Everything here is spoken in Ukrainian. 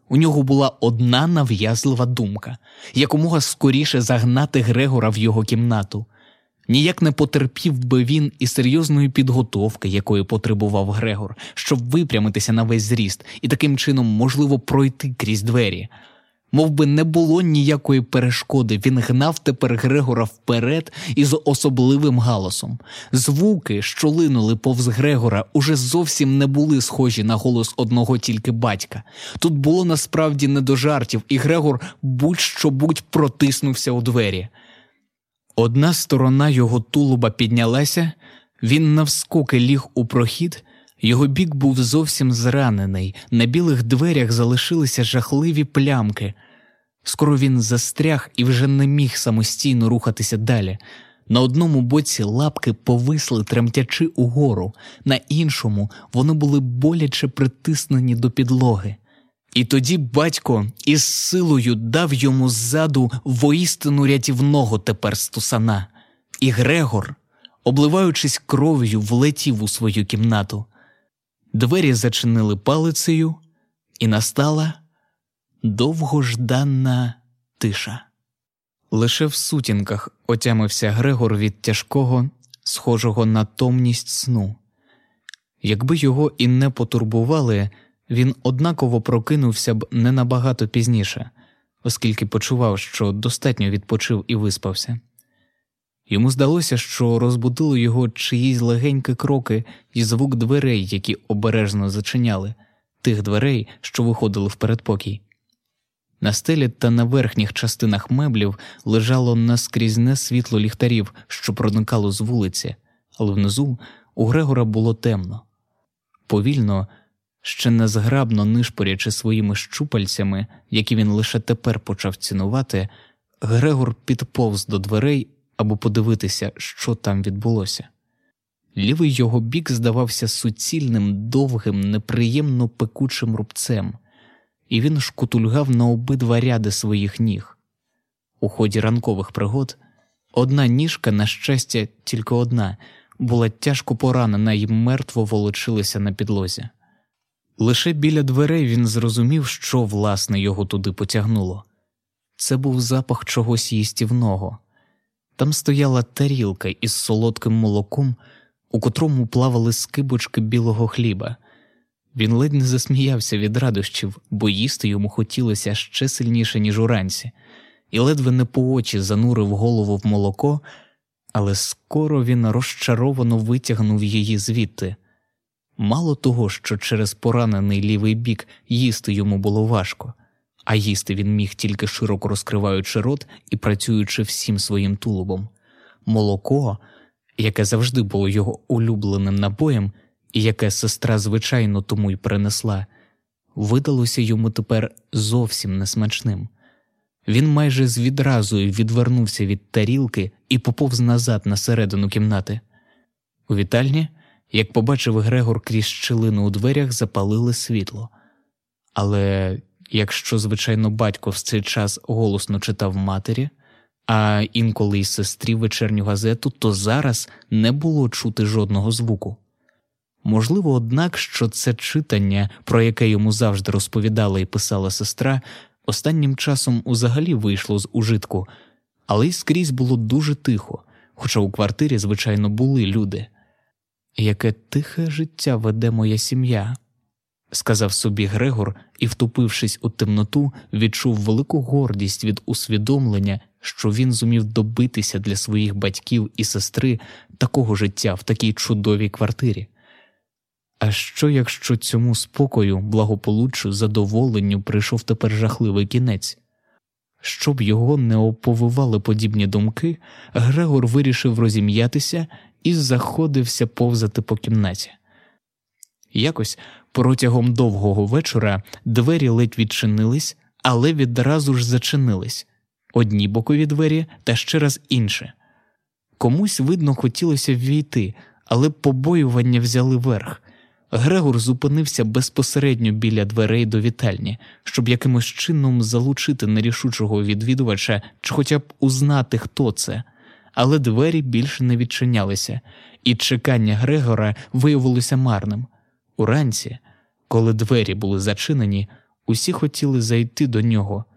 У нього була одна нав'язлива думка – якомога скоріше загнати Грегора в його кімнату. Ніяк не потерпів би він і серйозної підготовки, якої потребував Грегор, щоб випрямитися на весь зріст і таким чином, можливо, пройти крізь двері. Мов би не було ніякої перешкоди, він гнав тепер Грегора вперед із особливим галасом. Звуки, що линули повз Грегора, уже зовсім не були схожі на голос одного тільки батька. Тут було насправді не до жартів, і Грегор будь-що-будь протиснувся у двері. Одна сторона його тулуба піднялася, він навскоки ліг у прохід, його бік був зовсім зранений, на білих дверях залишилися жахливі плямки. Скоро він застряг і вже не міг самостійно рухатися далі. На одному боці лапки повисли, тремтячи угору, на іншому вони були боляче притиснені до підлоги. І тоді батько із силою дав йому ззаду воістину рятівного тепер стусана. І Грегор, обливаючись кров'ю, влетів у свою кімнату. Двері зачинили палицею, і настала довгожданна тиша. Лише в сутінках отямився Грегор від тяжкого, схожого на томність сну. Якби його і не потурбували, він однаково прокинувся б не набагато пізніше, оскільки почував, що достатньо відпочив і виспався. Йому здалося, що розбудили його чиїсь легенькі кроки і звук дверей, які обережно зачиняли, тих дверей, що виходили в передпокій. На стелі та на верхніх частинах меблів лежало наскрізне світло ліхтарів, що проникало з вулиці, але внизу у Грегора було темно. Повільно, ще незграбно нишпорячи своїми щупальцями, які він лише тепер почав цінувати, Грегор підповз до дверей, аби подивитися, що там відбулося. Лівий його бік здавався суцільним, довгим, неприємно пекучим рубцем, і він шкутульгав на обидва ряди своїх ніг. У ході ранкових пригод одна ніжка, на щастя, тільки одна, була тяжко поранена і мертво волочилася на підлозі. Лише біля дверей він зрозумів, що, власне, його туди потягнуло. Це був запах чогось їстівного. Там стояла тарілка із солодким молоком, у котрому плавали скибочки білого хліба. Він ледь не засміявся від радощів, бо їсти йому хотілося ще сильніше, ніж уранці, і ледве не по очі занурив голову в молоко, але скоро він розчаровано витягнув її звідти. Мало того, що через поранений лівий бік їсти йому було важко, а їсти він міг тільки широко розкриваючи рот і працюючи всім своїм тулубом. Молоко, яке завжди було його улюбленим напоєм, і яке сестра звичайно тому й принесла, видалося йому тепер зовсім несмачним. Він майже з відразою відвернувся від тарілки і поповз назад на середину кімнати. У вітальні, як побачив Грегор крізь щілину у дверях, запалили світло. Але якщо, звичайно, батько в цей час голосно читав матері, а інколи й сестрі вечірню газету, то зараз не було чути жодного звуку. Можливо, однак, що це читання, про яке йому завжди розповідала і писала сестра, останнім часом узагалі вийшло з ужитку, але й скрізь було дуже тихо, хоча у квартирі, звичайно, були люди. «Яке тихе життя веде моя сім'я», – сказав собі Грегор і, втупившись у темноту, відчув велику гордість від усвідомлення, що він зумів добитися для своїх батьків і сестри такого життя в такій чудовій квартирі. А що, якщо цьому спокою, благополуччю, задоволенню прийшов тепер жахливий кінець? Щоб його не оповивали подібні думки, Грегор вирішив розім'ятися і заходився повзати по кімнаті. Якось протягом довгого вечора двері ледь відчинились, але відразу ж зачинились. Одні бокові двері та ще раз інші. Комусь, видно, хотілося ввійти, але побоювання взяли верх. Грегор зупинився безпосередньо біля дверей до вітальні, щоб якимось чином залучити нерішучого відвідувача чи хоча б узнати, хто це. Але двері більше не відчинялися, і чекання Грегора виявилося марним. Уранці, коли двері були зачинені, Усі хотіли зайти до нього,